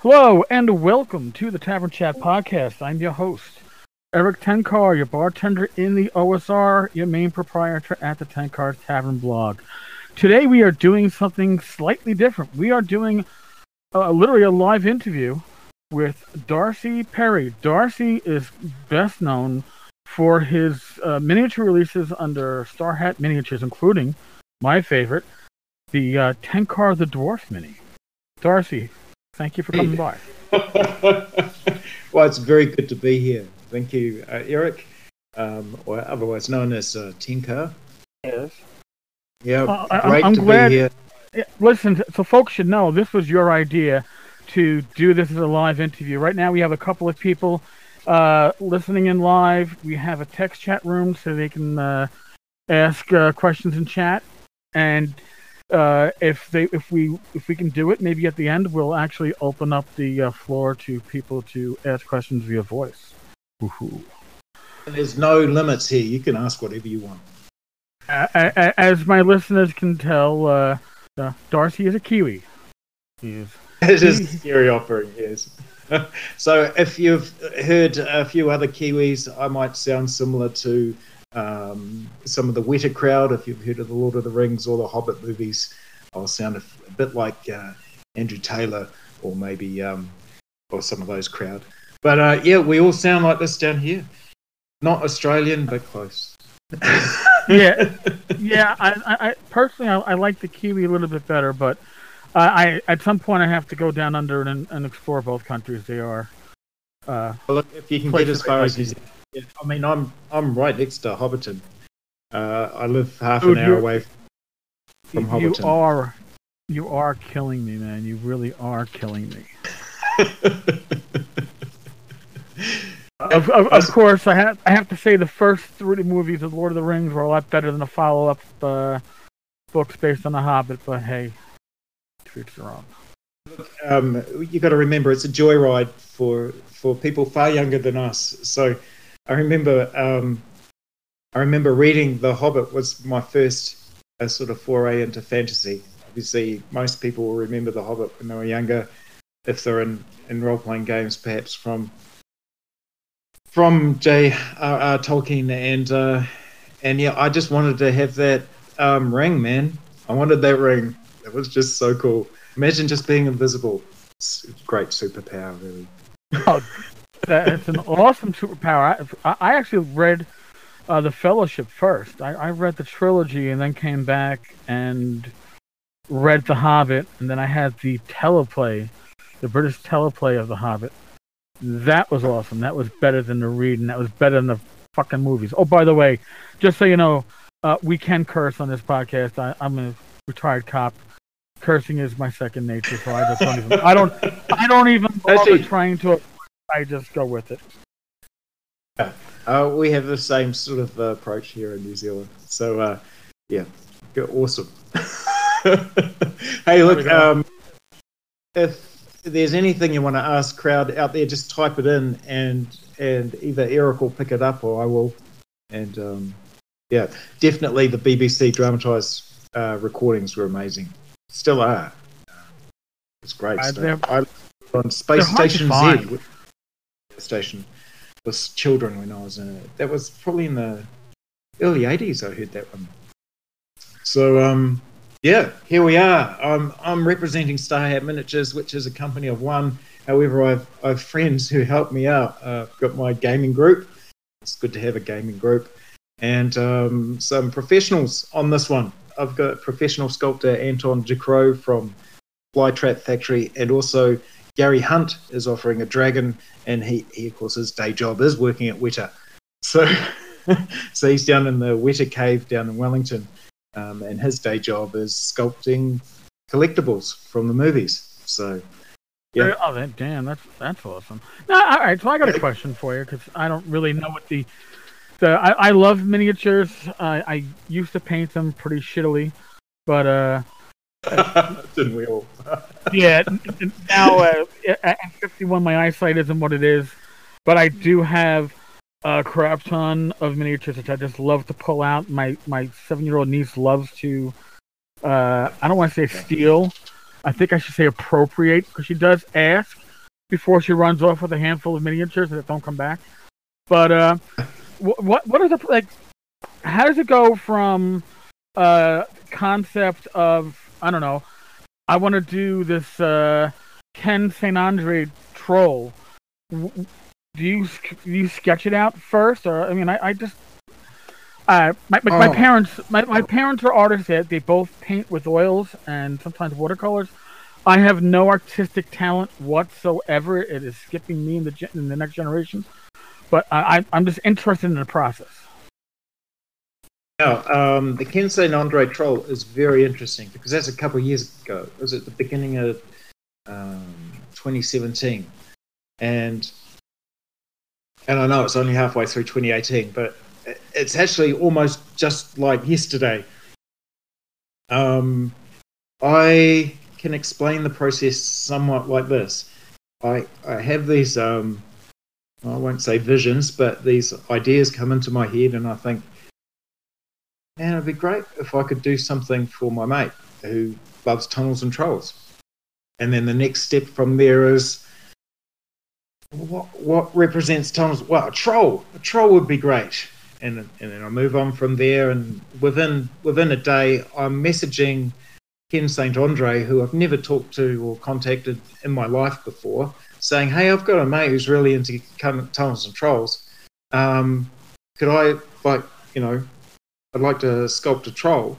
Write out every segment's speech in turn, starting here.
Hello and welcome to the Tavern Chat Podcast. I'm your host, Eric Tenkar, your bartender in the OSR, your main proprietor at the Tenkar Tavern blog. Today we are doing something slightly different. We are doing literally a live interview with Darcy Perry. Darcy is best known for his miniature releases under Star Hat Miniatures, including my favorite, the Tenkar the Dwarf Mini. Darcy, thank you for coming by. Well, it's very good to be here. Thank you, Eric, or otherwise known as Tenkar. Yes. Yeah, I'm glad. Be here. Listen, so folks should know this was your idea to do this as a live interview. Right now we have a couple of people listening in live. We have a text chat room so they can ask questions in chat, and if we can do it, maybe at the end we'll actually open up the floor to people to ask questions via voice. Woohoo! There's no limits here. You can ask whatever you want. As my listeners can tell, Darcy is a Kiwi. It is a scary offering, yes. So if you've heard a few other Kiwis, I might sound similar to some of the Weta crowd. If you've heard of the Lord of the Rings or the Hobbit movies, I'll sound a bit like Andrew Taylor or maybe or some of those crowd. But yeah, we all sound like this down here. Not Australian, but close. yeah. I personally, I like the Kiwi a little bit better, but I at some point I have to go down under and explore both countries. They are. Well, look, if you can get as far as New Zealand. Yeah, I mean, I'm right next to Hobbiton. I live half an hour away from Hobbiton. You are killing me, man. You really are killing me. Of course, I have to say the first three movies of Lord of the Rings were a lot better than the follow-up books based on The Hobbit. But hey, to each their own. You got to remember, it's a joyride for people far younger than us. So I remember reading The Hobbit was my first sort of foray into fantasy. Obviously, most people will remember The Hobbit when they were younger, if they're in role-playing games, perhaps from J.R.R. Tolkien, and yeah, I just wanted to have that ring, man. I wanted that ring. It was just so cool. Imagine just being invisible. It's a great superpower, really. Oh, it's an awesome superpower. I actually read The Fellowship first. I read the trilogy and then came back and read The Hobbit, and then I had the teleplay, the British teleplay of The Hobbit. That was awesome. That was better than the read, and that was better than the fucking movies. Oh, by the way, just so you know, we can curse on this podcast. I'm a retired cop. Cursing is my second nature, so I just don't even. I don't even bother trying to. I just go with it. We have the same sort of approach here in New Zealand. So yeah, you're awesome. Hey, look, if there's anything you want to ask, crowd out there, just type it in, and either Eric will pick it up or I will. And yeah, definitely the BBC dramatised recordings were amazing. Still are. It's great stuff. I on Space Station Z station with children when I was in it. That was probably in the early 80s I heard that one. So yeah, here we are. I'm representing Star Hat Miniatures, which is a company of one. However, I've friends who help me out. I've got my gaming group. It's good to have a gaming group. And some professionals on this one. I've got professional sculptor Anton Ducrot from Flytrap Factory, and also Gary Hunt is offering a dragon, and he of course his day job is working at Weta. So he's down in the Weta cave down in Wellington. And his day job is sculpting collectibles from the movies. So, yeah. Oh, damn, that's awesome. Now, all right, so I got a question for you because I don't really know what I love miniatures. I used to paint them pretty shittily, but didn't we all? Yeah. Now at 51, my eyesight isn't what it is, but I do have a crap ton of miniatures which I just love to pull out. My 7-year-old niece loves to. I don't want to say steal. I think I should say appropriate, because she does ask before she runs off with a handful of miniatures that don't come back. But what is it like? How does it go from concept of, I don't know, I want to do this Ken St. Andre troll? Do you sketch it out first, or I mean, I just my parents are artists. They both paint with oils and sometimes watercolors. I have no artistic talent whatsoever. It is skipping me in the next generation. But I'm just interested in the process. Now, the Ken St. Andre troll is very interesting because that's a couple of years ago. It was at the beginning of 2017, and I know it's only halfway through 2018, but it's actually almost just like yesterday. I can explain the process somewhat like this. I have these, I won't say visions, but these ideas come into my head, and I think, man, it'd be great if I could do something for my mate who loves tunnels and trolls. And then the next step from there is, what represents tunnels? Well, a troll. A troll would be great. And then I move on from there, and within a day, I'm messaging Ken St. Andre, who I've never talked to or contacted in my life before, saying, hey, I've got a mate who's really into tunnels and trolls. Could I, I'd like to sculpt a troll,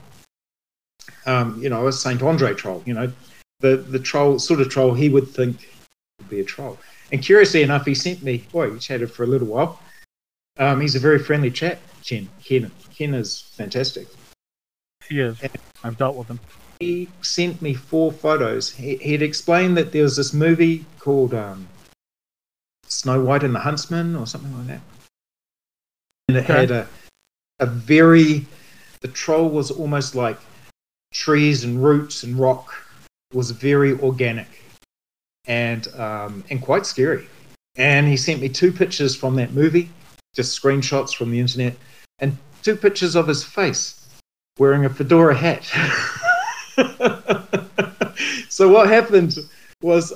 a St. Andre troll, the troll, sort of troll he would think would be a troll. And curiously enough, he sent me, we chatted for a little while. He's a very friendly chap, Ken. Ken is fantastic. He is. I've dealt with him. He sent me 4 photos. He'd explained that there was this movie called Snow White and the Huntsman or something like that. And it had the troll was almost like trees and roots and rock. It was very organic and quite scary. And he sent me 2 pictures from that movie, just screenshots from the internet, and 2 pictures of his face wearing a fedora hat. So what happened was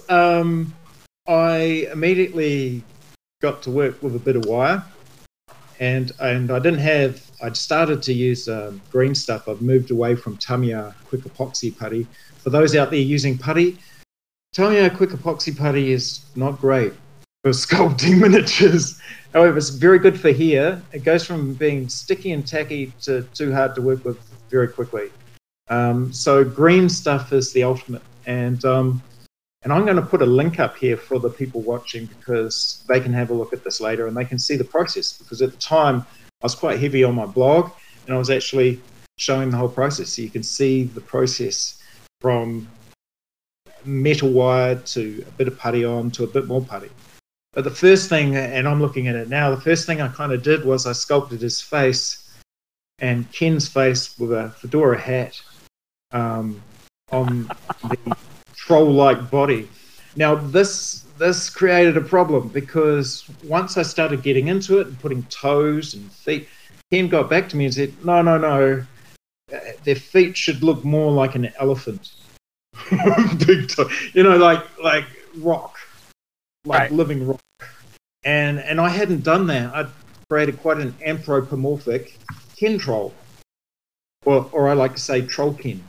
I immediately got to work with a bit of wire, and I'd started to use green stuff. I've moved away from Tamiya quick epoxy putty. For those out there using putty, Tamiya quick epoxy putty is not great for sculpting miniatures. However, it's very good for here. It goes from being sticky and tacky to too hard to work with very quickly. So green stuff is the ultimate. And I'm going to put a link up here for the people watching because they can have a look at this later and they can see the process. Because at the time, I was quite heavy on my blog and I was actually showing the whole process. So you can see the process from metal wire to a bit of putty on to a bit more putty. But the first thing, and I'm looking at it now, the first thing I kind of did was I sculpted his face and Ken's face with a fedora hat on the troll-like body. Now, this created a problem because once I started getting into it and putting toes and feet, Ken got back to me and said, no, their feet should look more like an elephant. Big toe, like rock. Like living rock. And I hadn't done that. I'd created quite an anthropomorphic Ken troll. Or I like to say troll Ken.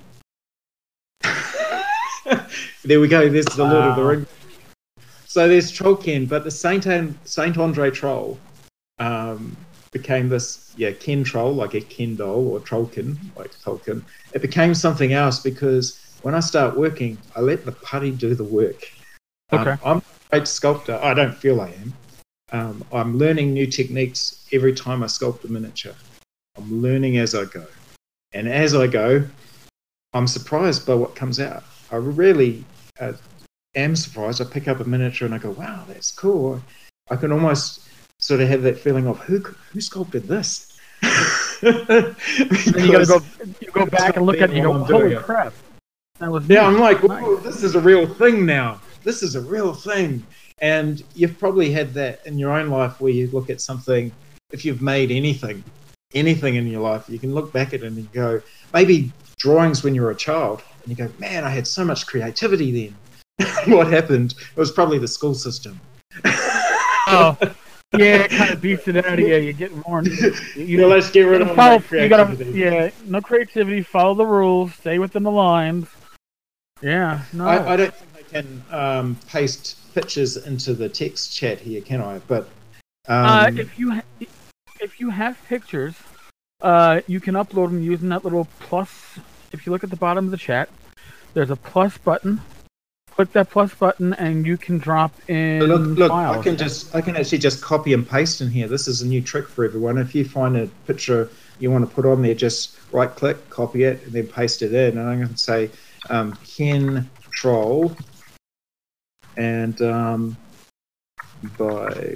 There we go, there's the Lord of the Rings. So there's troll Ken, but the Saint Andre troll became this Ken troll, like a Ken doll or trollkin, like Tolkien. It became something else because when I start working, I let the putty do the work. Okay. I'm a great sculptor. I don't feel I am. I'm learning new techniques every time I sculpt a miniature. I'm learning as I go. And as I go, I'm surprised by what comes out. I really am surprised. I pick up a miniature and I go, wow, that's cool. I can almost sort of have that feeling of who sculpted this? And you go back and look at it and you go, holy crap. That was I'm like, whoa, this is a real thing now. This is a real thing. And you've probably had that in your own life where you look at something, if you've made anything in your life, you can look back at it and you go, maybe drawings when you were a child, and you go, man, I had so much creativity then. what happened. It was probably the school system. Oh, yeah, it kind of beats it out of you. You get more. Let's get rid of all that creativity. No creativity. Follow the rules. Stay within the lines. Yeah, no. I don't think I can paste pictures into the text chat here, can I? But if you have pictures, you can upload them using that little plus. If you look at the bottom of the chat, there's a plus button. Click that plus button, and you can drop in look, files. I can actually just copy and paste in here. This is a new trick for everyone. If you find a picture you want to put on there, just right click, copy it, and then paste it in. And I'm going to say control and by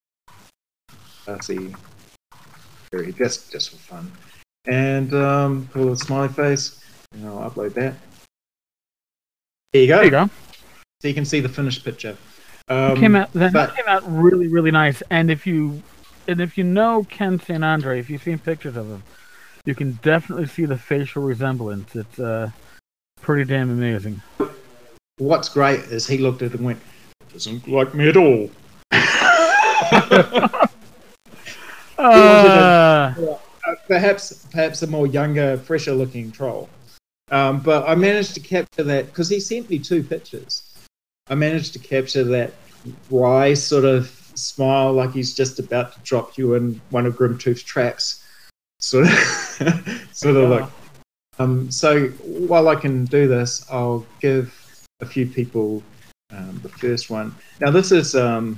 see just for fun, and pull a smiley face, and I'll upload that. There you go. There you go. So you can see the finished picture. That came out really, really nice. And if you know Ken St. Andre, if you've seen pictures of him, you can definitely see the facial resemblance. It's pretty damn amazing. What's great is he looked at it and went, "Doesn't look like me at all." Perhaps a more younger, fresher looking troll. But I managed to capture that because he sent me 2 pictures. I managed to capture that wry sort of smile, like he's just about to drop you in one of Grimtooth's traps. Sort of look. So while I can do this, I'll give a few people the first one. Now this is so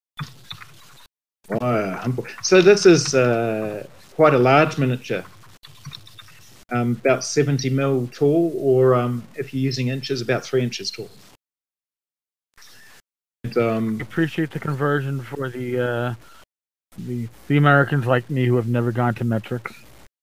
this is quite a large miniature. About 70 mil tall, or if you're using inches, about 3 inches tall. And, appreciate the conversion for the Americans like me who have never gone to metrics.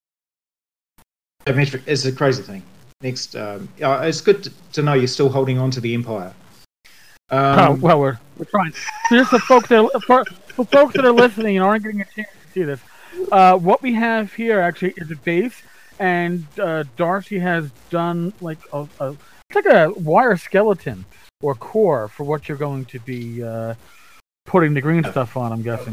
Metric is a crazy thing. Next, it's good to know you're still holding on to the empire. Well, we're trying. So just for folks that are listening and aren't getting a chance to see this, what we have here actually is a base. And Darcy has done like it's like a wire skeleton or core for what you're going to be putting the green stuff on, I'm guessing.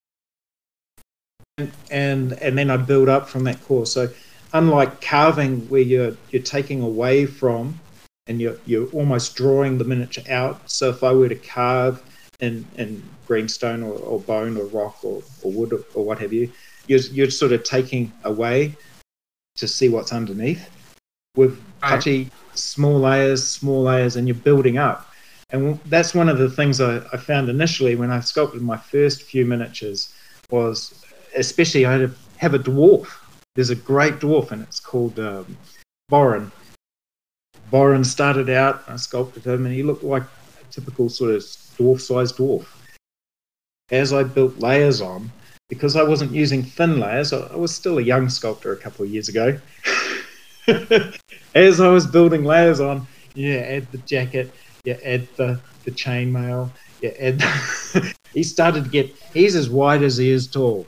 And then I build up from that core. So unlike carving, where you're taking away from, and you're almost drawing the miniature out. So if I were to carve in greenstone or bone or rock or wood or what have you, you're sort of taking away to see what's underneath with touchy small layers, and you're building up. And that's one of the things I found initially when I sculpted my first few miniatures was, especially I had to have a dwarf. There's a great dwarf, and it's called Borin. Borin started out, I sculpted him, and he looked like a typical sort of dwarf-sized dwarf. As I built layers on, because I wasn't using thin layers, I was still a young sculptor a couple of years ago. As I was building layers on, add the jacket, add the chainmail, add he's as wide as he is tall.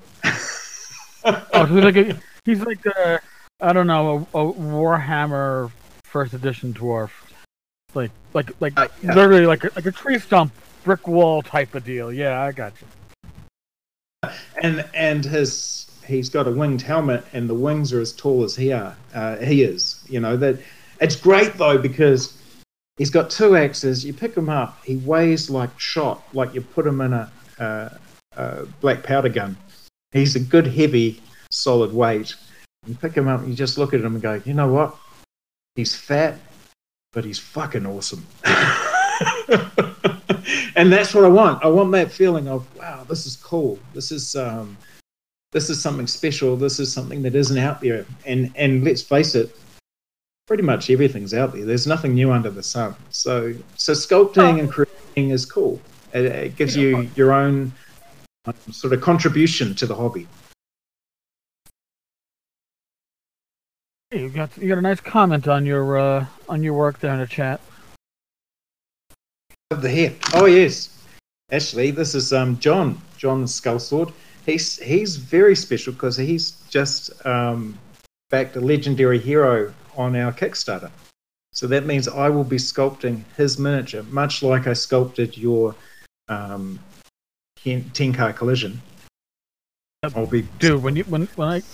He's like I don't know, a Warhammer first edition dwarf. Like literally like a tree stump, brick wall type of deal. Yeah, I got you. And he's got a winged helmet, and the wings are as tall as he is. You know that it's great though, because he's got 2 axes. You pick him up, he weighs like shot, like you put him in a black powder gun. He's a good heavy solid weight. You pick him up, and you just look at him and go, you know what? He's fat, but he's fucking awesome. And that's what I want. I want that feeling of, wow, this is cool. This is something special. This is something that isn't out there. And let's face it, pretty much everything's out there. There's nothing new under the sun. So sculpting and creating is cool. It gives you your own sort of contribution to the hobby. You got a nice comment on your work there in the chat. The hair. Oh yes, actually, this is John Skullsword. He's very special because he's just backed a legendary hero on our Kickstarter. So that means I will be sculpting his miniature, much like I sculpted your 10-car collision. I'll be Dude, when I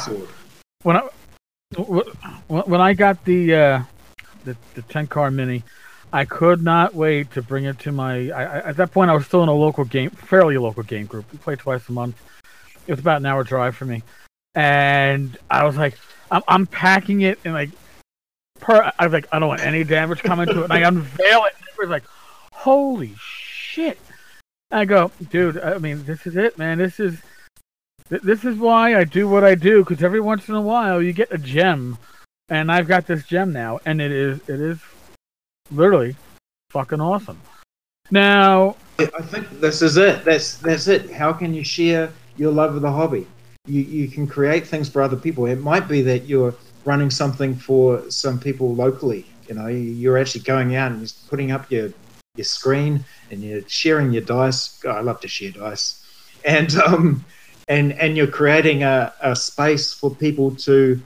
got the 10-car mini, I could not wait to bring it to my. At that point, I was still in a fairly local game group. We play twice a month. It was about an hour drive for me, and I was like, I'm packing it in like. I was like, I don't want any damage coming to it. And I unveil it, and it was like, holy shit! I go, dude. I mean, this is it, man. This is why I do what I do, because every once in a while you get a gem, and I've got this gem now, and it is literally fucking awesome. Now, I think this is it. That's it. How can you share your love of the hobby? You can create things for other people. It might be that you're running something for some people locally. You know, you're actually going out and just putting up your screen and you're sharing your dice. God, I love to share dice, and you're creating a space for people to,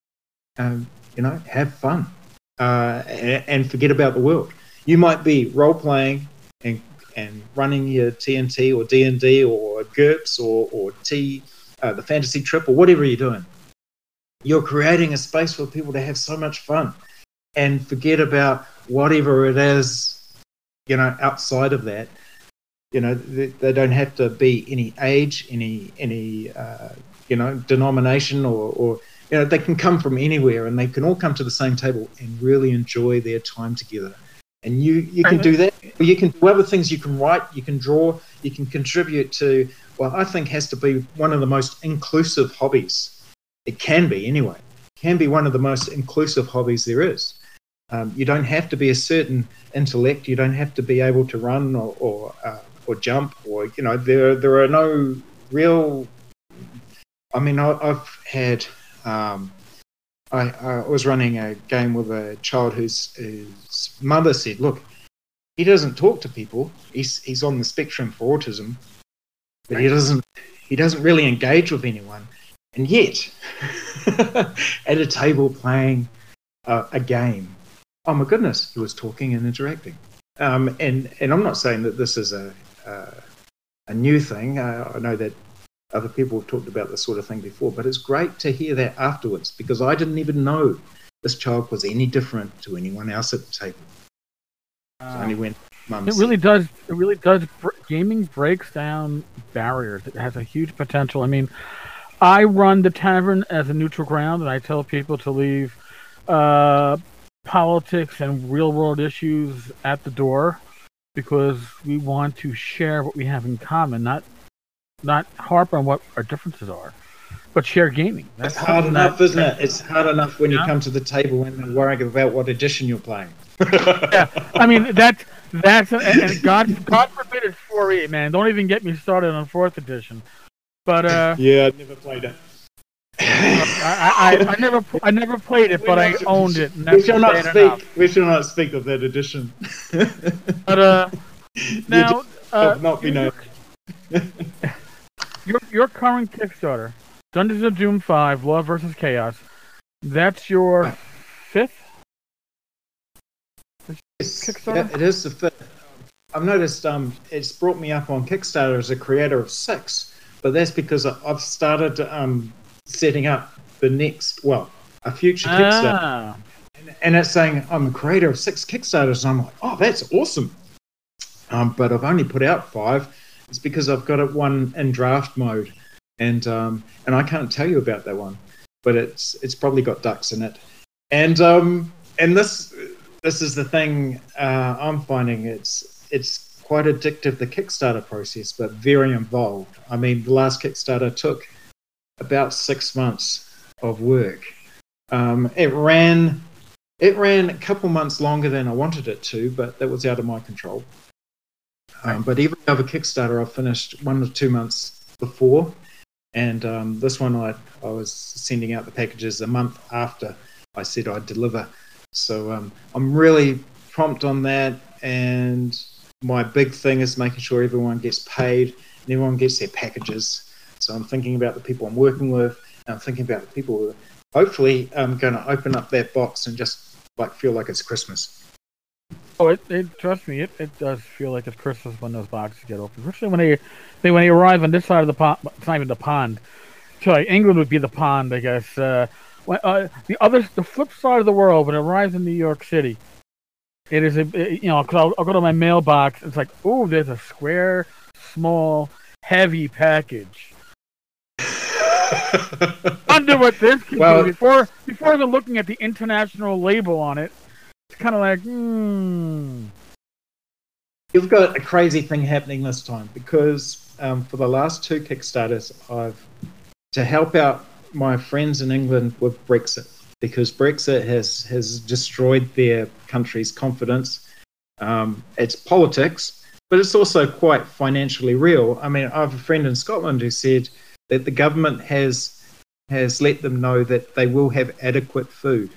have fun and forget about the world. You might be role playing and running your TNT or D&D or GURPS or the fantasy trip or whatever you're doing. You're creating a space for people to have so much fun and forget about whatever it is, outside of that. They don't have to be any age, any denomination or they can come from anywhere and they can all come to the same table and really enjoy their time together. And you can do that. You can do other things. You can write, you can draw, you can contribute to what I think has to be one of the most inclusive hobbies. It can be anyway. It can be one of the most inclusive hobbies there is. You don't have to be a certain intellect. You don't have to be able to run or jump or there are no real. I mean, I've had. I was running a game with a child whose mother said, "Look, he doesn't talk to people. He's on the spectrum for autism, but he doesn't really engage with anyone." And yet, at a table playing a game, oh my goodness, he was talking and interacting. And I'm not saying that this is a new thing. I know that other people have talked about this sort of thing before, but it's great to hear that afterwards because I didn't even know this child was any different to anyone else at the table. Only when Mum it really does. It really does. Gaming breaks down barriers. It has a huge potential. I mean, I run the tavern as a neutral ground, and I tell people to leave politics and real-world issues at the door because we want to share what we have in common, not harp on what our differences are, but share gaming. That's hard enough, isn't it? It's hard enough when you come to the table and they're worrying about what edition you're playing. Yeah, I mean that's and God forbid it's 4E, man. Don't even get me started on 4th edition. But yeah, I never played it. I never played it, but I owned it. And we shall not speak. We shall not speak of that edition. But now, not be known. Your current Kickstarter, Dungeons of Doom 5: Law vs. Chaos. That's your 5th Kickstarter. Yeah, it is the 5th. I've noticed it's brought me up on Kickstarter as a creator of 6, but that's because I've started setting up the next, a future Kickstarter. And it's saying I'm a creator of 6 Kickstarters, and I'm like, oh, that's awesome. But I've only put out 5. It's because I've got it one in draft mode, and I can't tell you about that one, but it's probably got ducks in it, and this is the thing I'm finding. It's quite addictive, the Kickstarter process, but very involved. I mean, the last Kickstarter took about 6 months of work. It ran a couple months longer than I wanted it to, but that was out of my control. But every other Kickstarter I've finished 1 or 2 months before, and this one I was sending out the packages a month after I said I'd deliver. So I'm really prompt on that, and my big thing is making sure everyone gets paid and everyone gets their packages. So I'm thinking about the people I'm working with, and I'm thinking about the people who hopefully I'm going to open up that box and just feel like it's Christmas. Oh, trust me, it does feel like it's Christmas when those boxes get opened, especially when they arrive on this side of the pond. It's not even the pond. Sorry, England would be the pond, I guess. The flip side of the world, when it arrives in New York City, it is because I'll go to my mailbox. It's like, oh, there's a square, small, heavy package. Wonder what this could be before even looking at the international label on it. It's kind of like, You've got a crazy thing happening this time because for the last 2 Kickstarters, to help out my friends in England with Brexit, because Brexit has destroyed their country's confidence. It's politics, but it's also quite financially real. I mean, I have a friend in Scotland who said that the government has let them know that they will have adequate food.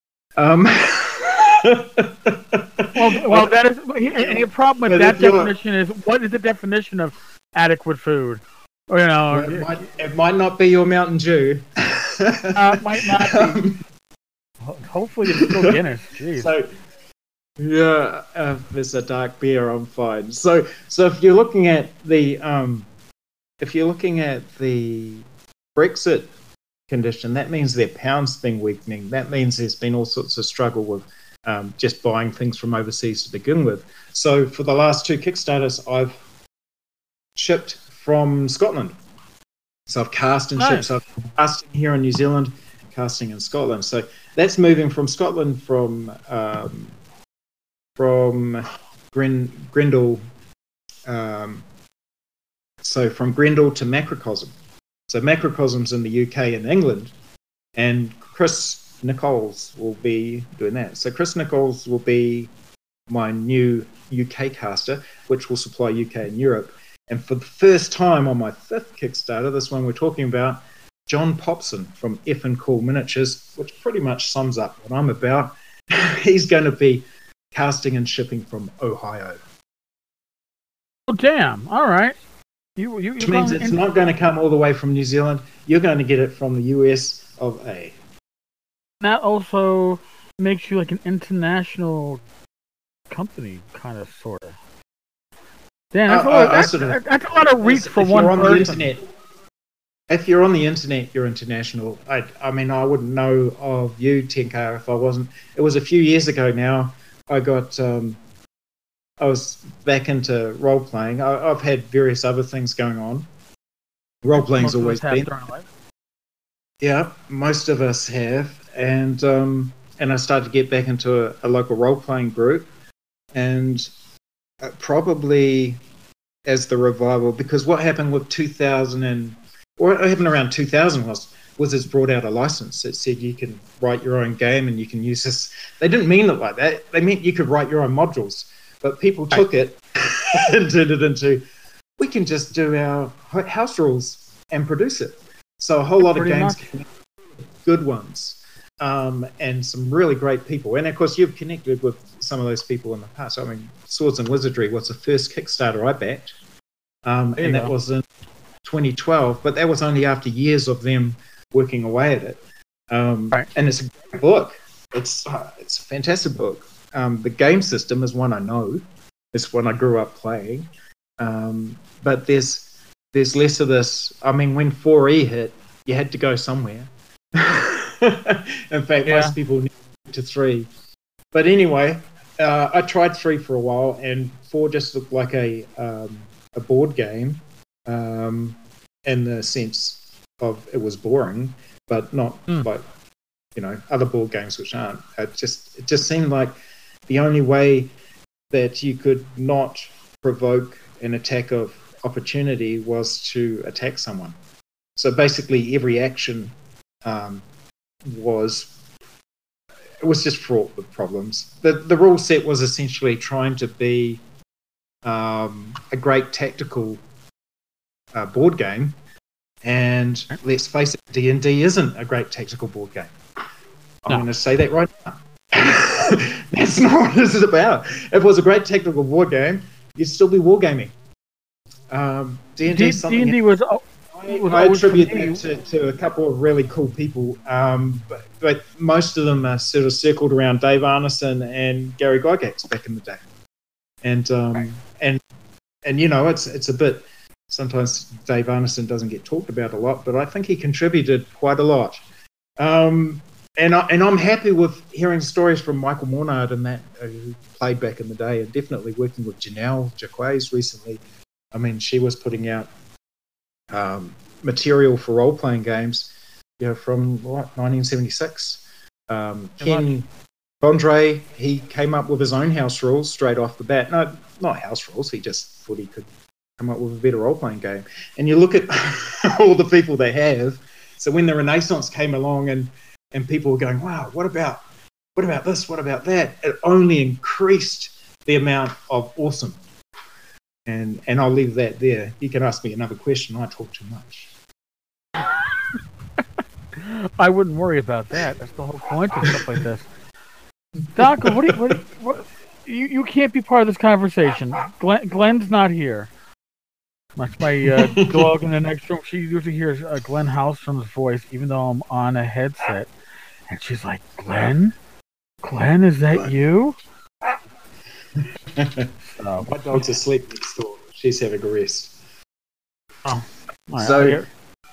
Well, that is. And your problem with that definition is, what is the definition of adequate food? It might not be your Mountain Dew. Might not be. Hopefully, it's still Guinness. Jeez. So, yeah, if there's a dark beer, I'm fine. So if you're looking at the Brexit condition, that means their pound's been weakening. That means there's been all sorts of struggle with just buying things from overseas to begin with. So for the last 2 Kickstarters, I've shipped from Scotland. So I've cast and shipped. So I've casting here in New Zealand, casting in Scotland. So that's moving from Scotland from Grendel. So from Grendel to Macrocosm. So Macrocosm's in the UK and England, and Chris Nichols will be doing that. So Chris Nichols will be my new UK caster, which will supply UK and Europe. And for the first time on my 5th Kickstarter, this one we're talking about, John Popson from Effin' Cool Miniatures, which pretty much sums up what I'm about. He's going to be casting and shipping from Ohio. Oh, damn. All right. Which means it's not going to come all the way from New Zealand. You're going to get it from the US of A. That also makes you like an international company, kind of, sort of. Damn, that's a lot of reach for one person. If you're on the internet, you're international. I mean, I wouldn't know of you, Tenka, if I wasn't. It was a few years ago now. I was back into role-playing. I've had various other things going on. Role-playing's always been. Yeah, most of us have. And I started to get back into a local role-playing group. And probably as the revival, because what happened with 2000 what happened around 2000 was it's brought out a license that said you can write your own game and you can use this. They didn't mean it like that. They meant you could write your own modules. But people took it and turned it into, we can just do our house rules and produce it. So a whole lot of games, good ones, and some really great people. And of course, you've connected with some of those people in the past. I mean, Swords and Wizardry was the first Kickstarter I backed, and that was in 2012. But that was only after years of them working away at it. And it's a great book. It's a fantastic book. The game system is one I know. It's one I grew up playing. But there's less of this. I mean, when 4E hit, you had to go somewhere. In fact, most people need to 3. But anyway, I tried 3 for a while, and 4 just looked like a board game in the sense of it was boring, but not like other board games which aren't. It just seemed like the only way that you could not provoke an attack of opportunity was to attack someone. So basically, every action was just fraught with problems. The rule set was essentially trying to be a great tactical board game, and let's face it, D&D isn't a great tactical board game. I'm going to say that right now. That's not what this is about. If it was a great tactical board game, you'd still be wargaming. D&D was I attribute that to a couple of really cool people, but most of them are sort of circled around Dave Arneson and Gary Gygax back in the day, and you know it's a bit. Sometimes Dave Arneson doesn't get talked about a lot, but I think he contributed quite a lot. And I'm happy with hearing stories from Michael Mornard and that who played back in the day, and definitely working with Janelle Jacquez recently. I mean, she was putting out material for role-playing games, you know, from 1976. Ken Bondre, he came up with his own house rules straight off the bat. No, not house rules. He just thought he could come up with a better role-playing game. And you look at all the people they have. So when the Renaissance came along and people were going, wow, what about this? What about that? It only increased the amount of awesome. And I'll leave that there. You can ask me another question. I talk too much. I wouldn't worry about that. That's the whole point of stuff like this. Doc, what you can't be part of this conversation. Glenn's not here. That's my dog in the next room. She usually hears Glenn Hallstrom's voice, even though I'm on a headset. And she's like, Glenn? Glenn, is that you? My dog's asleep next door. She's having a rest. Oh. So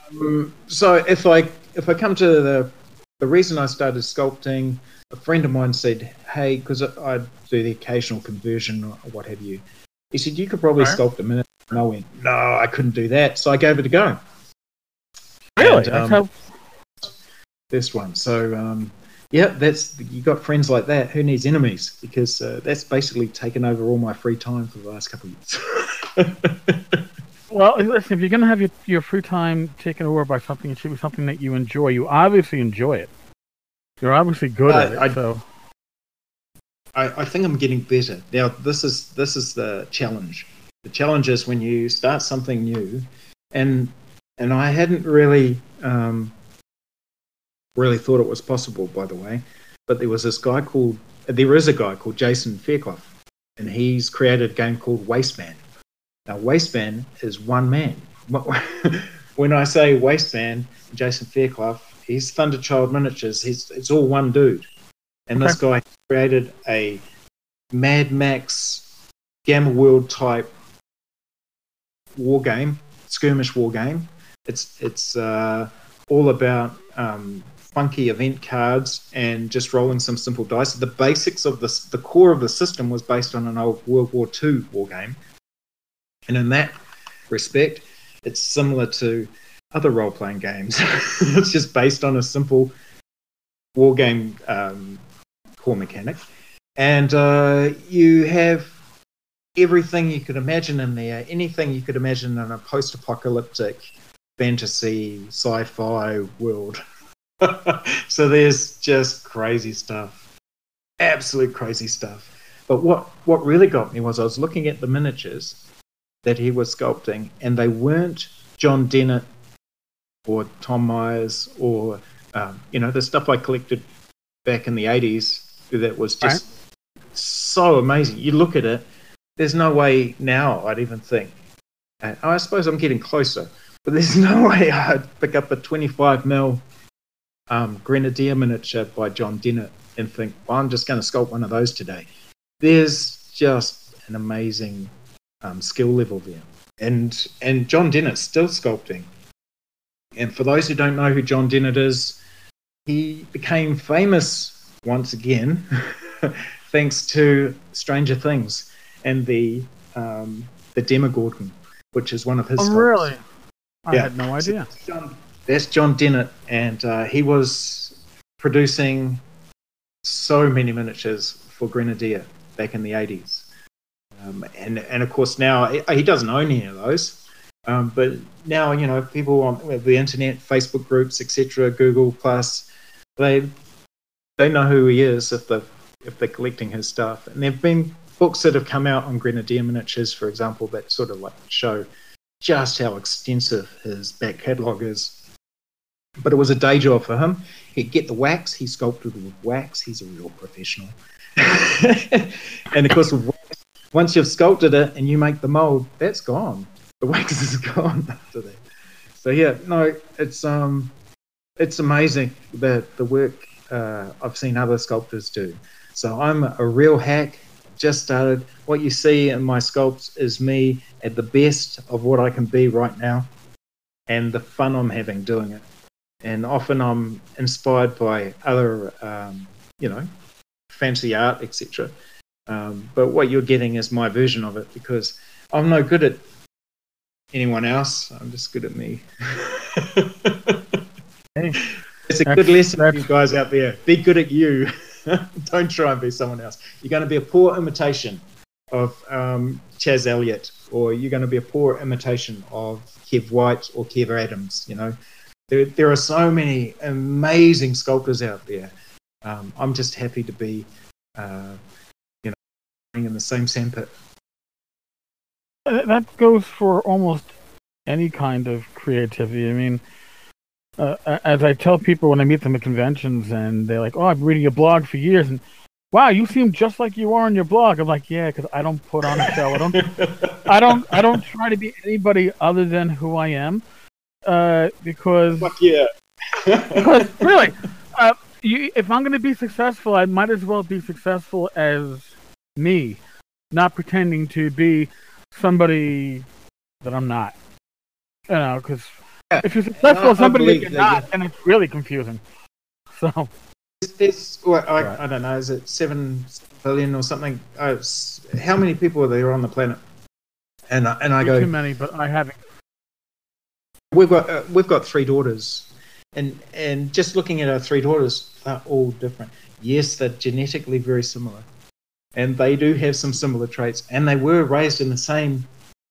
if I come to the reason I started sculpting, a friend of mine said, hey, because I do the occasional conversion or what have you, he said, you could probably sculpt a minute. And I went, no, I couldn't do that. So I gave it a go. Really? And, this one. So, yeah, you got friends like that. Who needs enemies? Because that's basically taken over all my free time for the last couple of years. Well, listen, if you're going to have your free time taken over by something, it should be something that you enjoy. You obviously enjoy it. You're obviously good at it. So I think I'm getting better. Now, this is the challenge. The challenge is when you start something new, and I hadn't really thought it was possible, by the way, but there is a guy called Jason Fairclough, and he's created a game called Wasteman. Now, Wasteman is one man. When I say Wasteman, Jason Fairclough, he's Thunderchild Miniatures. It's all one dude, and this guy created a Mad Max Gamma World type war game, skirmish war game. It's all about funky event cards and just rolling some simple dice. The basics of the core of the system was based on an old World War II war game, and in that respect, it's similar to other role-playing games. It's just based on a simple war game core mechanic, and you have everything you could imagine in there, anything you could imagine in a post-apocalyptic fantasy sci-fi world. So there's just crazy stuff, absolute crazy stuff. But what really got me was I was looking at the miniatures that he was sculpting, and they weren't John Dennett or Tom Myers or the stuff I collected back in the 80s that was just so amazing. You look at it, there's no way now I'd even think, I suppose I'm getting closer, but there's no way I'd pick up a 25mm Grenadier miniature by John Dennett and think, well, I'm just going to sculpt one of those today. There's just an amazing skill level there. And John Dennett's still sculpting. And for those who don't know who John Dennett is, he became famous once again thanks to Stranger Things and the Demogorgon, which is one of his sculpts. Really? I had no idea. So that's John Dennett, and he was producing so many miniatures for Grenadier back in the 80s. And of course now he doesn't own any of those, but now people on the internet, Facebook groups, etc., Google Plus, they know who he is if they're collecting his stuff. And there've been books that have come out on Grenadier miniatures, for example, that sort of like show just how extensive his back catalogue is. But it was a day job for him. He'd get the wax, he sculpted with wax. He's a real professional. And of course, once you've sculpted it and you make the mold, that's gone. The wax is gone after that. So yeah, no, it's amazing the work I've seen other sculptors do. So I'm a real hack. Just started. What you see in my sculpts is me at the best of what I can be right now, and the fun I'm having doing it. And often I'm inspired by other, fancy art, etc. But what you're getting is my version of it, because I'm no good at anyone else. I'm just good at me. Hey, it's a good lesson for you guys out there. Be good at you. Don't try and be someone else. You're going to be a poor imitation of Chaz Elliott, or you're going to be a poor imitation of Kev White or Kev Adams. You know, there are so many amazing sculptors out there. I'm just happy to be, in the same sandpit. That goes for almost any kind of creativity. I mean, as I tell people when I meet them at conventions, and they're like, "Oh, I've been reading your blog for years," and wow, you seem just like you are on your blog. I'm like, yeah, because I don't put on a show. I don't try to be anybody other than who I am, because Fuck yeah. because really, if I'm going to be successful, I might as well be successful as me, not pretending to be somebody that I'm not. You know, because if you're successful as somebody that you're not, then it's really confusing. So. I don't know, is it 7 billion or something? How many people are there on the planet? And I go, too many, but I haven't. We've got 3 daughters, and just looking at our 3 daughters, they're all different. Yes, they're genetically very similar, and they do have some similar traits, and they were raised in the same,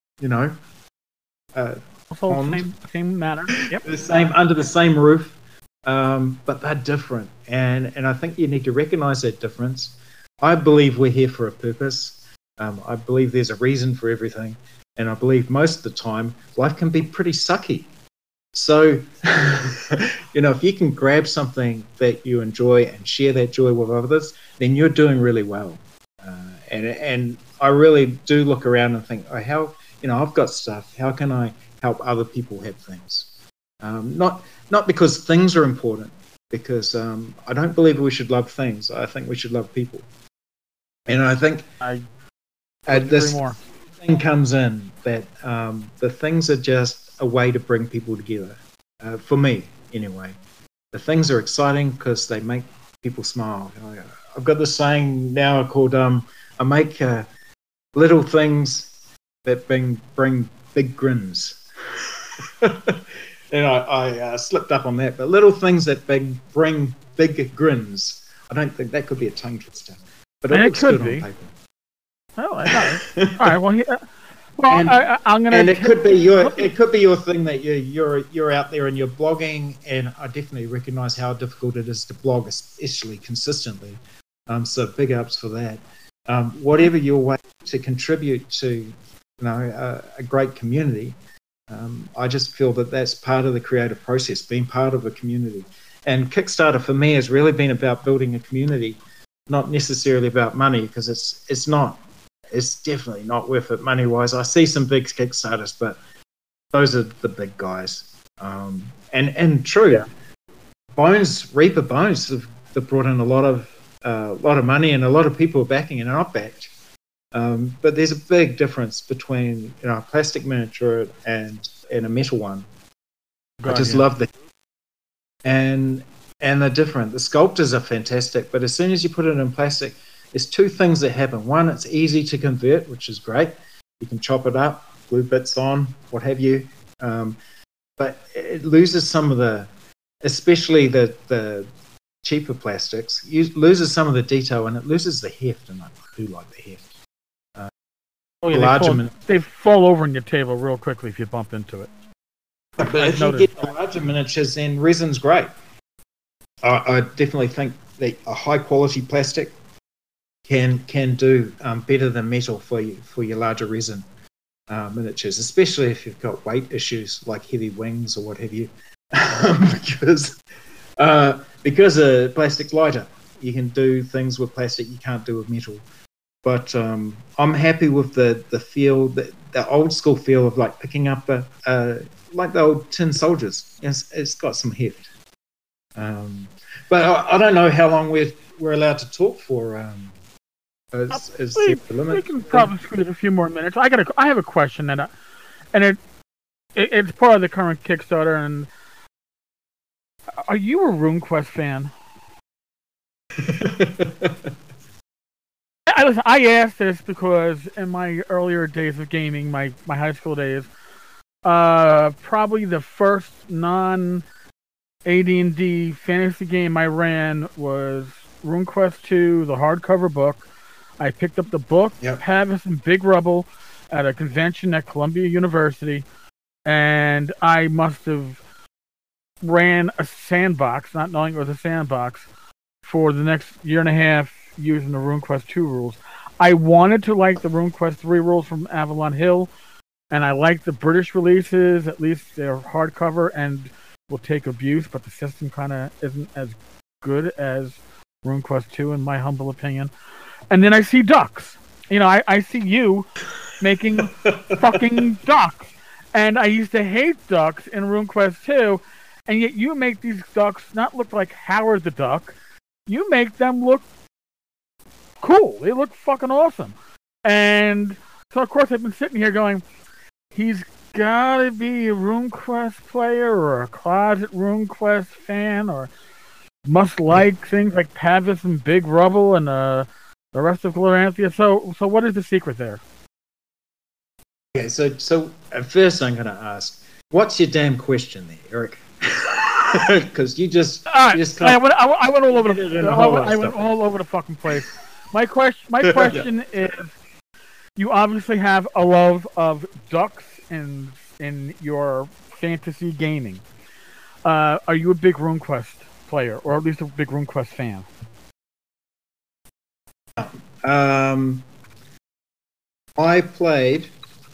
same manner. Yep. Under the same roof. But they're different, and I think you need to recognize that difference. I believe we're here for a purpose. I believe there's a reason for everything, and I believe most of the time life can be pretty sucky. So, if you can grab something that you enjoy and share that joy with others, then you're doing really well. And I really do look around and think, I've got stuff. How can I help other people have things? Not because things are important, because I don't believe we should love things. I think we should love people. And I think this thing comes in that the things are just a way to bring people together. For me, anyway. The things are exciting because they make people smile. I've got this saying now called I make little things that bring big grins. And I slipped up on that, but little things that bring big grins. I don't think that could be a tongue twister, but it could be. On paper. Oh, I know. All right. Well, I'm gonna. And it could be your thing that you're out there and you're blogging, and I definitely recognise how difficult it is to blog, especially consistently. So big ups for that. Whatever your way to contribute to, a great community. I just feel that that's part of the creative process, being part of a community. And Kickstarter for me has really been about building a community, not necessarily about money, because it's definitely not worth it money-wise. I see some big Kickstarters, but those are the big guys. And true, yeah. Reaper Bones have brought in a lot of money, and a lot of people are backing, and not backed. But there's a big difference between a plastic miniature and a metal one. I just love the and they're different. The sculptors are fantastic, but as soon as you put it in plastic, there's 2 things that happen. One, it's easy to convert, which is great. You can chop it up, glue bits on, what have you. But it loses some of the, especially the cheaper plastics, loses some of the detail, and it loses the heft. And I do like the heft. They fall over on your table real quickly if you bump into it. But if you get the larger miniatures, then resin's great. I definitely think that a high quality plastic can do better than metal for your larger resin miniatures, especially if you've got weight issues like heavy wings or what have you. Because plastic's lighter, you can do things with plastic you can't do with metal. But I'm happy with the feel, the old school feel of like picking up a like the old tin soldiers. It's got some heft. But I don't know how long we're allowed to talk for. Is we the limit? can probably squeeze a few more minutes. I have a question, and it's part of the current Kickstarter. And are you a RuneQuest fan? I asked this because in my earlier days of gaming, my high school days, probably the first non-AD&D fantasy game I ran was RuneQuest 2, the hardcover book. I picked up the book, Pavis and Big Rubble, at a convention at Columbia University, and I must have ran a sandbox, not knowing it was a sandbox, for the next year and a half using the RuneQuest 2 rules. I wanted to like the RuneQuest 3 rules from Avalon Hill, and I like the British releases, at least they're hardcover and will take abuse, but the system kind of isn't as good as RuneQuest 2, in my humble opinion. And then I see ducks. I see you making fucking ducks. And I used to hate ducks in RuneQuest 2, and yet you make these ducks not look like Howard the Duck. You make them look cool. They look fucking awesome. And so, of course, I've been sitting here going, he's got to be a RuneQuest player or a closet RuneQuest fan or must like things like Pavis and Big Rubble and the rest of Gloranthia. So what is the secret there? Okay, so at first I'm going to ask, what's your damn question there, Eric? Because you just I went all over the fucking place. My question is, you obviously have a love of ducks in your fantasy gaming. Are you a big RuneQuest player, or at least a big RuneQuest fan? I played.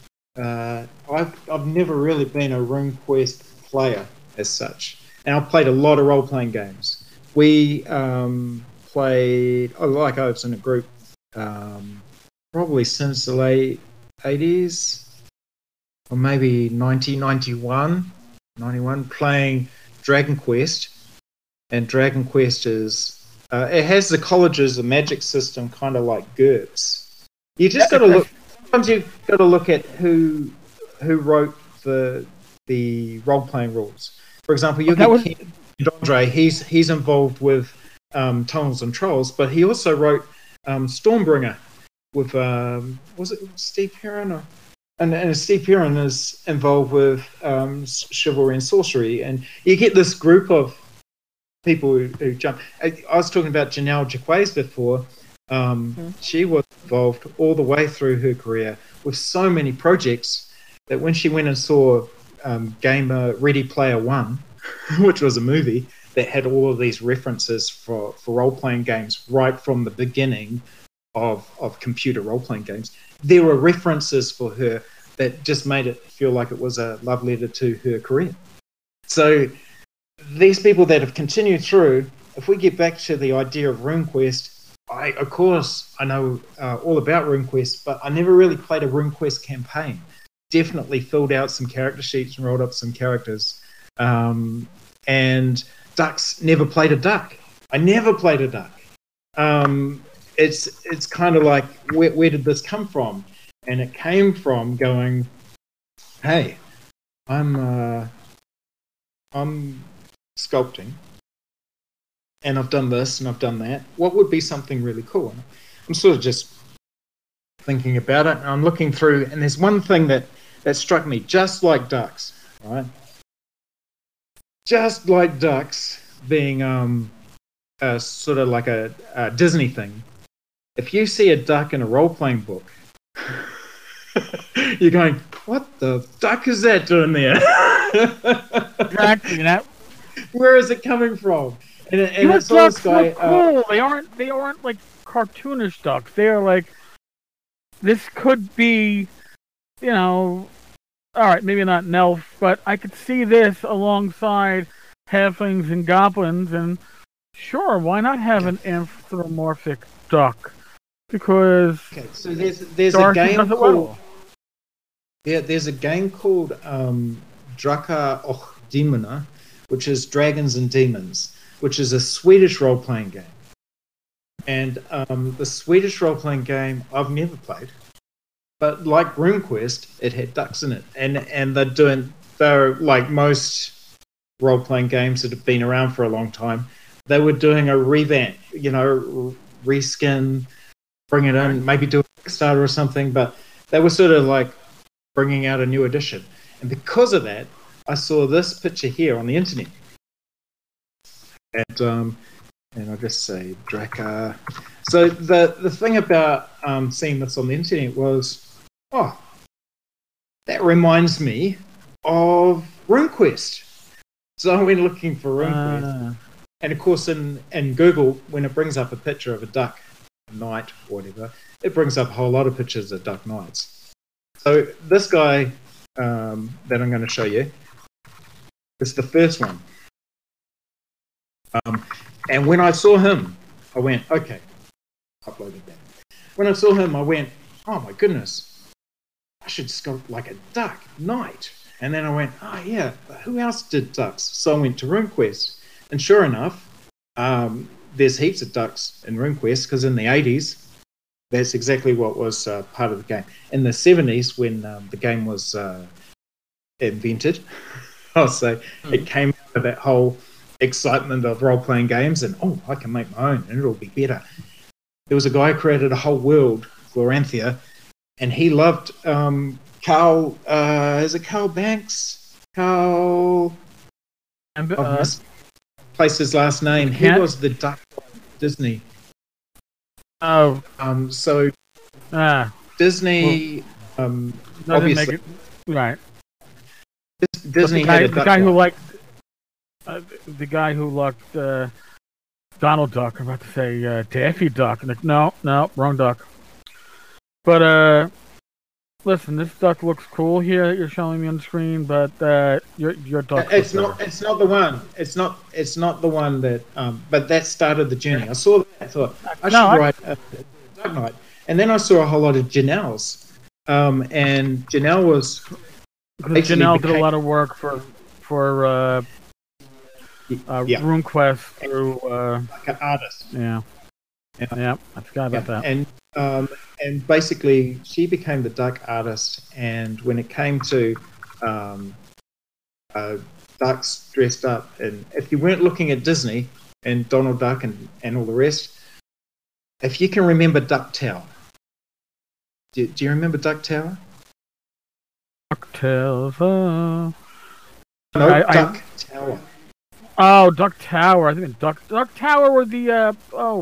I've never really been a RuneQuest player as such. And I've played a lot of role-playing games. We played, I was in a group probably since the late 80s, or maybe 1991, playing Dragon Quest. And Dragon Quest is, it has the colleges, the magic system, kind of like GURPS. You just got to look, sometimes you've got to look at who wrote the role-playing rules. For example, you get Ken Andre. He's involved with Tunnels and Trolls, but he also wrote Stormbringer with was it Steve Perrin? And Steve Perrin is involved with Chivalry and Sorcery, and you get this group of people who jump. I was talking about Janelle Jaquays before. She was involved all the way through her career with so many projects that when she went and saw Gamer Ready Player One, which was a movie that had all of these references for role-playing games right from the beginning of computer role-playing games, there were references for her that just made it feel like it was a love letter to her career. So these people that have continued through, if we get back to the idea of RuneQuest, I know all about RuneQuest, but I never really played a RuneQuest campaign. Definitely filled out some character sheets and rolled up some characters. And ducks, never played a duck. I never played a duck. It's kind of like, where did this come from? And it came from going, hey, I'm sculpting, and I've done this and I've done that. What would be something really cool? And I'm sort of just thinking about it, and I'm looking through, and there's one thing that struck me, just like ducks, right? Just like ducks being sort of like a Disney thing. If you see a duck in a role-playing book, you're going, what the duck is that doing there? Exactly. Where is it coming from? And it's ducks look cool. They aren't like cartoonish ducks. They are like, this could be, all right, maybe not an elf, but I could see this alongside halflings and goblins, and sure, why not have an anthropomorphic duck? Because so there's a game called there's a game called Drakar och Demoner, which is Dragons and Demons, which is a Swedish role-playing game. And the Swedish role-playing game I've never played, but like RuneQuest, it had ducks in it, and they're like most role-playing games that have been around for a long time. They were doing a revamp, reskin, bring it in, maybe do a Kickstarter or something, but they were sort of like bringing out a new edition. And because of that, I saw this picture here on the internet. And I'll just say Drakar. So the thing about seeing this on the internet was, that reminds me of RuneQuest. So I went looking for RuneQuest. And of course, in Google, when it brings up a picture of a duck knight or whatever, it brings up a whole lot of pictures of duck knights. So this guy that I'm going to show you is the first one. And when I saw him, I went, okay, uploaded that. When I saw him, I went, oh my goodness, I should sculpt like a duck knight. And then I went, oh yeah, who else did ducks? So I went to RuneQuest. And sure enough, there's heaps of ducks in RuneQuest, because in the 80s, that's exactly what was part of the game. In the 70s, when the game was invented, I'll say, it came out of that whole excitement of role-playing games, and I can make my own, and it'll be better. There was a guy who created a whole world, Gloranthia, and he loved Carl. Is it Carl Banks? Carl. Placed his last name. He was the duck of Disney. Oh. So. Disney. Obviously. Right. Disney the guy who liked. The guy who liked Donald Duck. I'm about to say Daffy Duck. No, wrong duck. But listen, this duck looks cool here that you're showing me on the screen, but your duck. It's not the one. It's not the one that. But that started the journey. I saw that. I thought I should write a Duck Knight, and then I saw a whole lot of Janelle's. And Janelle was. Janelle did a lot of work for RuneQuest through like an artist. Yeah, I forgot about that. And basically, she became the duck artist. And when it came to ducks dressed up, and if you weren't looking at Disney and Donald Duck and all the rest, if you can remember Duck Tower, do you remember Duck Tower? Duck Tower. Duck Tower. Oh, Duck Tower. I think Duck Tower were the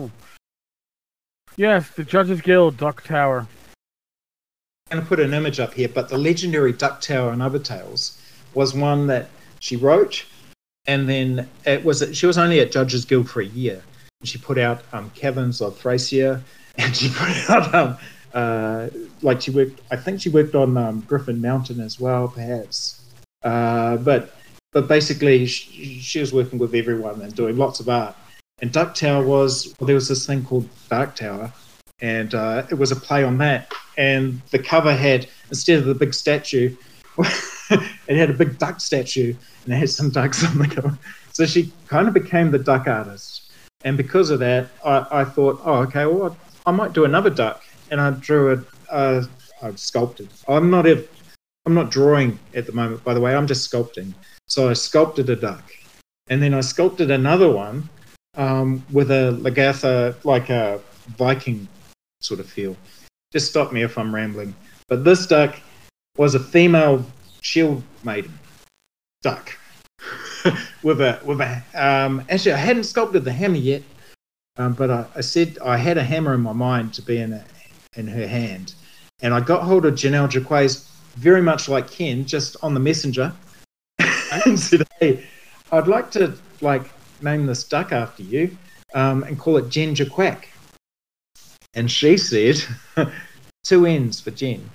yes, the Judges Guild Duck Tower. I'm going to put an image up here, but the legendary Duck Tower and Other Tales was one that she wrote, and then she was only at Judges Guild for a year. And she put out Caverns of Thracia, and she put out she worked. I think she worked on Griffin Mountain as well, perhaps. But basically, she was working with everyone and doing lots of art. And Duck Tower there was this thing called Dark Tower, and it was a play on that. And the cover had, instead of the big statue, it had a big duck statue, and it had some ducks on the cover. So she kind of became the duck artist. And because of that, I thought, okay, well, I might do another duck. And I drew I sculpted. I'm not drawing at the moment, by the way. I'm just sculpting. So I sculpted a duck, and then I sculpted another one with a Lagatha, like a Viking sort of feel. Just stop me if I'm rambling. But this duck was a female shield maiden duck with a actually I hadn't sculpted the hammer yet, but I said I had a hammer in my mind to be in her hand, and I got hold of Janelle Jaquays, very much like Ken, just on the messenger. And said, hey, I'd like to name this duck after you and call it Jen Jaquack. And she said, 2 N's for Jen.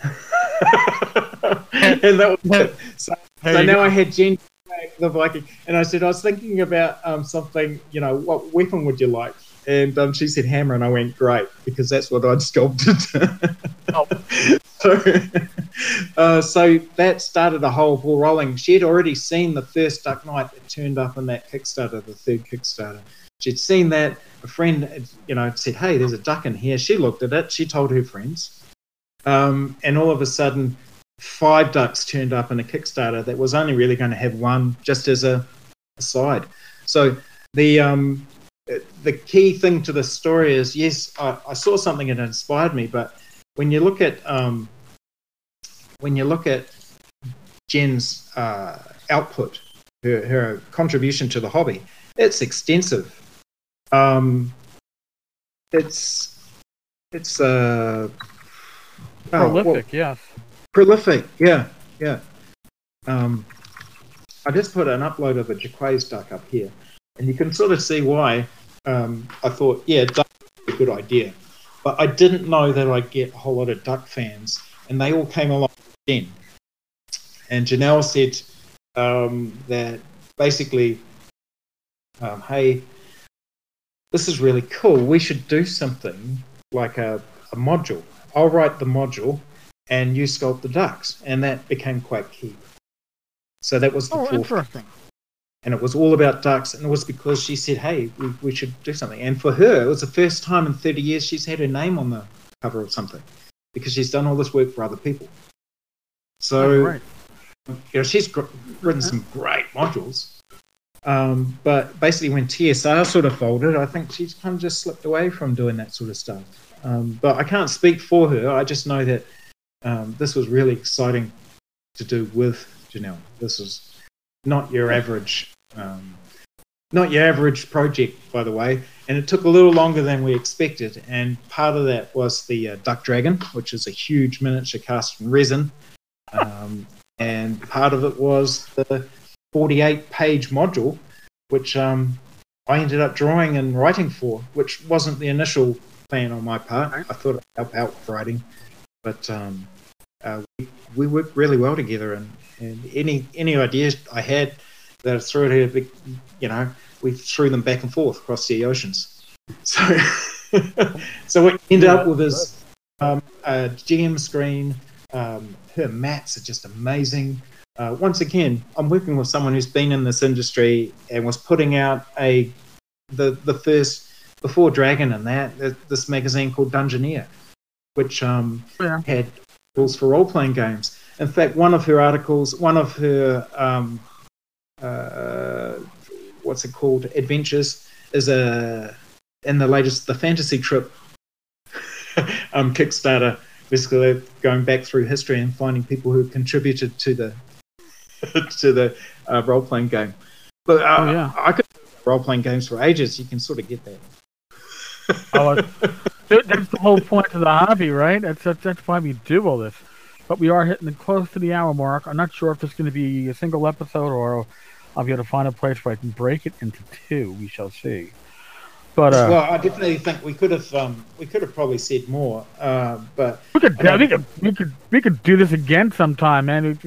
And that was it. So now I had Jen Jaquack, the Viking. And I said, I was thinking about something, what weapon would you like? And she said hammer, and I went, great, because that's what I'd sculpted. So that started a whole ball rolling. She had already seen the first Duck Night that turned up in that Kickstarter, the third Kickstarter. She'd seen that. A friend, said, "Hey, there's a duck in here." She looked at it. She told her friends, and all of a sudden, 5 ducks turned up in a Kickstarter that was only really going to have one, just as a side. So the key thing to the story is, yes, I saw something that inspired me, but when you look at Jen's output, her contribution to the hobby, it's extensive. It's prolific, yes. Prolific, yeah. I just put an upload of a Jaquays duck up here, and you can sort of see why I thought, duck is a good idea. But I didn't know that I'd get a whole lot of duck fans, and they all came along then. And Janelle said that basically, hey, this is really cool. We should do something like a module. I'll write the module, and you sculpt the ducks. And that became Quack Keep. So that was the fourth. Interesting. And it was all about ducks, and it was because she said, hey, we should do something. And for her, it was the first time in 30 years she's had her name on the cover of something, because she's done all this work for other people. So, she's written some great modules. But basically when TSR sort of folded, I think she's kind of just slipped away from doing that sort of stuff. But I can't speak for her. I just know that this was really exciting to do with Janelle. This is not your average project, by the way. And it took a little longer than we expected. And part of that was the Duck Dragon, which is a huge miniature cast from resin. And part of it was the 48-page module, which I ended up drawing and writing for, which wasn't the initial plan on my part. I thought I'd help out with writing, but we worked really well together, and any ideas I had that I threw at her, we threw them back and forth across the oceans. So, so what ended up with is a GM screen. Her mats are just amazing. Once again, I'm working with someone who's been in this industry and was putting out the first, before Dragon and this magazine called Dungeoneer, which had rules for role-playing games. In fact, one of her what's it called, adventures, is in the latest The Fantasy Trip Kickstarter, basically going back through history and finding people who contributed to the role-playing game. But I could do role-playing games for ages. You can sort of get that. That's the whole point of the hobby, right? That's why we do all this. But we are hitting close to the hour mark. I'm not sure if it's going to be a single episode or I'll be able to find a place where I can break it into 2. We shall see. But well, I definitely think we could have probably said more. But we could do this again sometime, man.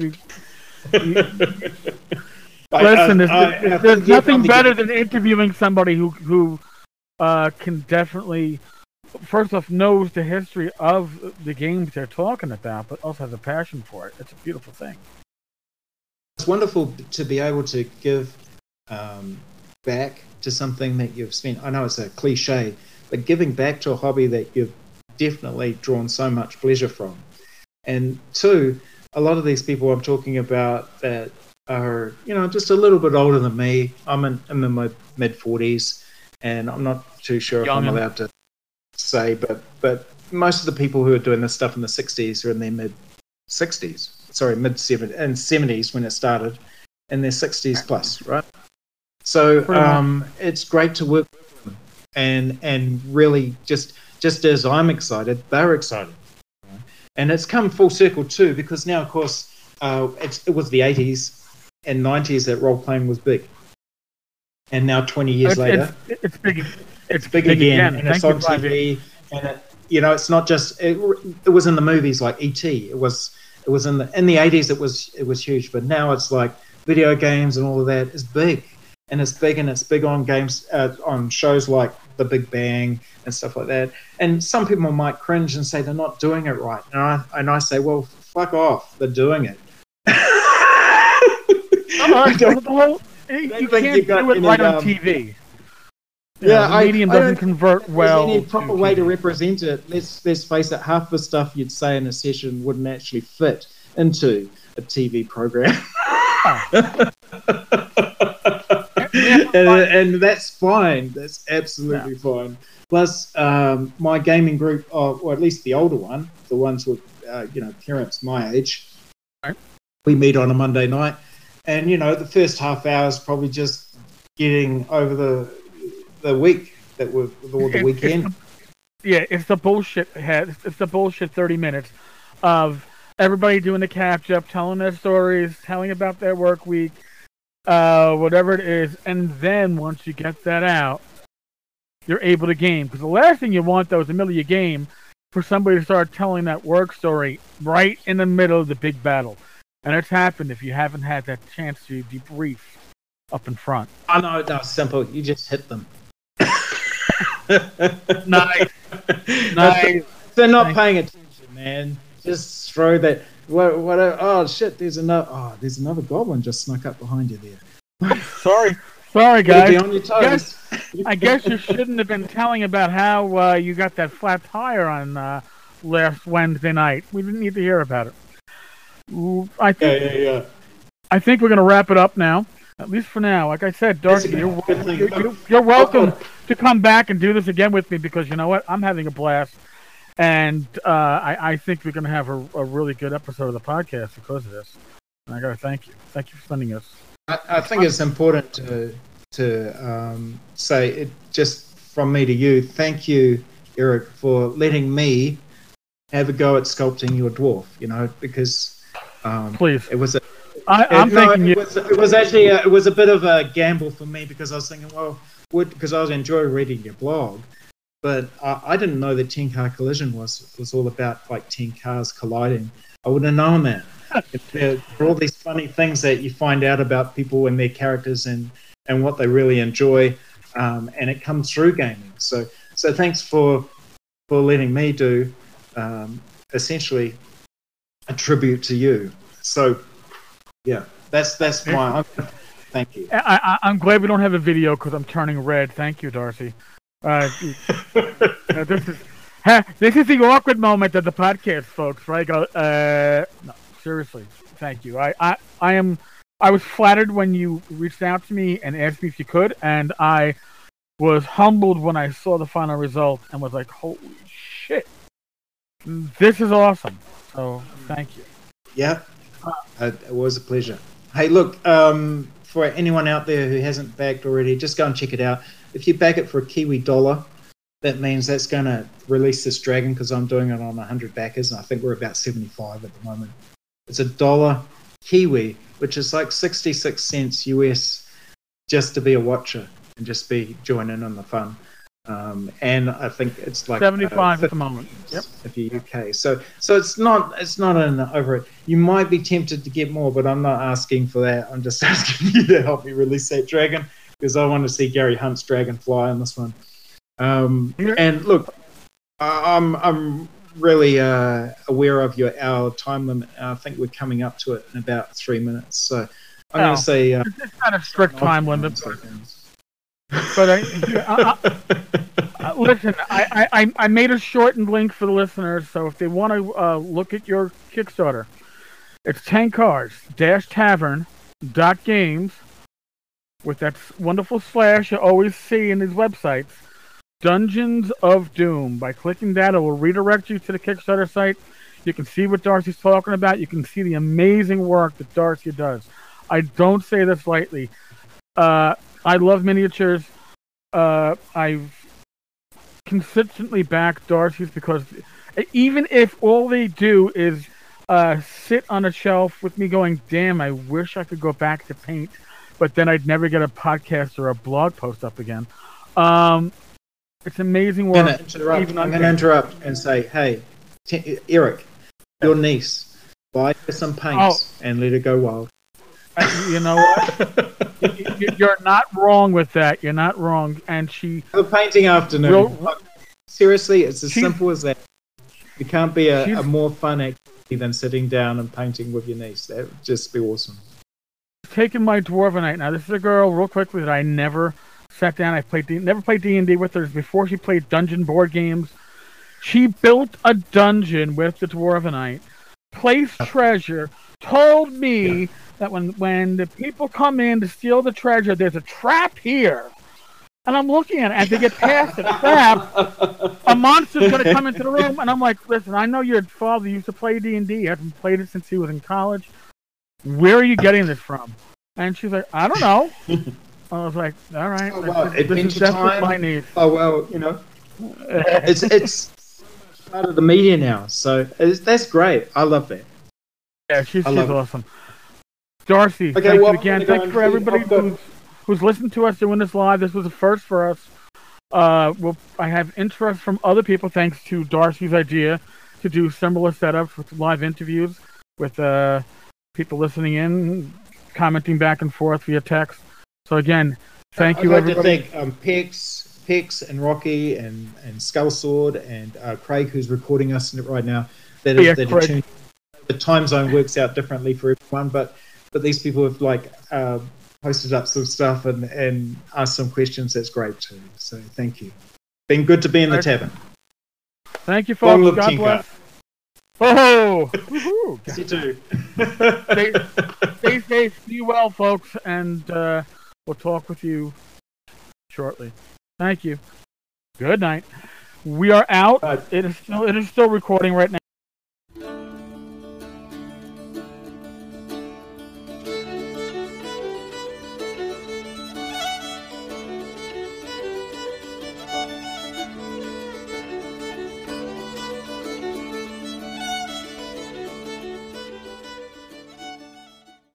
Listen, there's nothing better than interviewing somebody who can definitely, first off, knows the history of the games they're talking about, but also has a passion for it. It's a beautiful thing. It's wonderful to be able to give back to something that you've spent. I know it's a cliche, but giving back to a hobby that you've definitely drawn so much pleasure from. And 2, a lot of these people I'm talking about that are, just a little bit older than me. I'm in my mid-40s, and I'm not too sure if I'm allowed to say, but most of the people who are doing this stuff in the 60s are in their mid-60s. Sorry, mid-70s when it started, and they're 60s plus, right? So it's great to work with them, and really just as I'm excited, they're excited. And it's come full circle too, because now, of course, it was the 80s and 90s that role-playing was big. And now 20 years later, it's big. It's big again, and it's on TV. And it's not just it was in the movies like E.T. It was in the 80s. It was huge, but now it's like video games and all of that is big, and it's big on games, on shows like The Big Bang and stuff like that. And some people might cringe and say they're not doing it right, and I say, well, fuck off. They're doing it. You can't do it right on TV. The medium doesn't convert well. There's any proper way to represent it. Let's face it. Half the stuff you'd say in a session wouldn't actually fit into a TV program. and that's fine. That's absolutely fine. Plus, my gaming group, or at least the older one, the ones with parents my age, we meet on a Monday night, and the first half hour is probably just getting over the week or the weekend. It's the bullshit. It's the bullshit 30 minutes of everybody doing the catch up, telling their stories, telling about their work week, whatever it is, and then once you get that out, you're able to game. Because the last thing you want, though, is in the middle of your game for somebody to start telling that work story right in the middle of the big battle. And it's happened if you haven't had that chance to debrief up in front. I know, that's simple. You just hit them. Nice. They're not paying attention, man. Just throw that. Oh shit! There's another goblin just snuck up behind you there. Sorry, guys. Be on your toes. I guess you shouldn't have been telling about how you got that flat tire on last Wednesday night. We didn't need to hear about it. I think we're gonna wrap it up now. At least for now. Like I said, Darcy, you're welcome to come back and do this again with me because you know what? I'm having a blast. And I think we're going to have a really good episode of the podcast because of this. And I got to thank you. Thank you for sending us. I think it's important to say it just from me to you. Thank you, Eric, for letting me have a go at sculpting your dwarf, because please. It was thanking you. It was actually it was a bit of a gamble for me because I was thinking, because I was enjoying reading your blog, but I didn't know that 10-car collision was all about like 10 cars colliding. I wouldn't have known that. There are all these funny things that you find out about people and their characters and what they really enjoy, and it comes through gaming. So thanks for letting me do essentially a tribute to you. So. Yeah, that's my. Thank you. I'm glad we don't have a video because I'm turning red. Thank you, Darcy. This is the awkward moment of the podcast, folks. Right? No, seriously, thank you. I was flattered when you reached out to me and asked me if you could, and I was humbled when I saw the final result and was like, "Holy shit, this is awesome!" So, thank you. Yeah. It was a pleasure. Hey, look, for anyone out there who hasn't backed already, just go and check it out. If you back it for a Kiwi dollar, that means that's going to release this dragon because I'm doing it on 100 backers, and I think we're about 75 at the moment. It's $1 Kiwi, which is like 66 cents US just to be a watcher and just be joining in the fun. And I think it's like 75 at the moment. Yep. If you're UK, so it's not an over it. You might be tempted to get more, but I'm not asking for that. I'm just asking you to help me release that dragon because I want to see Gary Hunt's dragonfly in this one. And look, I'm really aware of our time limit. I think we're coming up to it in about 3 minutes. So I'm going to say it's not a strict time limit. But listen, I made a shortened link for the listeners, so if they want to look at your Kickstarter, it's 10 cars -tavern.games with that wonderful slash you always see in these websites, Dungeons of Doom. By clicking that, it will redirect you to the Kickstarter site. You can see what Darcy's talking about. You can see the amazing work that Darcy does. I don't say this lightly. I love miniatures. I've consistently backed Darcy's because even if all they do is sit on a shelf with me going, damn, I wish I could go back to paint, but then I'd never get a podcast or a blog post up again. It's amazing work. I'm going to interrupt and say, hey, Eric, your niece, buy her some paints and let her go wild. You know what? You're not wrong with that. You're not wrong. And she... The painting afternoon. Seriously, it's as simple as that. You can't be a more fun activity than sitting down and painting with your niece. That would just be awesome. Taking my Dwarvenite. Now, this is a girl, real quickly, that I never sat down. I never played D&D with her. Before she played dungeon board games. She built a dungeon with the Dwarvenite, placed treasure, told me that when the people come in to steal the treasure, there's a trap here. And I'm looking at it. As they get past the trap, a monster's going to come into the room. And I'm like, listen, I know your father used to play D&D. He hasn't played it since he was in college. Where are you getting this from? And she's like, I don't know. I was like, all right. Oh, well, this is what my needs. Oh, well, it's part of the media now. So that's great. I love that. Yeah, she's awesome. Darcy, okay, thank you again. Thanks for everybody who's listened to us doing this live. This was a first for us. I have interest from other people, thanks to Darcy's idea to do similar setups with live interviews with people listening in, commenting back and forth via text. So again, thank you, everybody. I'd like to thank Pex and Rocky and Skullsword and Craig, who's recording us right now. The time zone works out differently for everyone, but these people have posted up some stuff and asked some questions. That's great too. So thank you. Been good to be in the tavern. Thank you, folks. God bless. Oh, you too. Stay safe. Be well, folks, and we'll talk with you shortly. Thank you. Good night. We are out. It is still recording right now.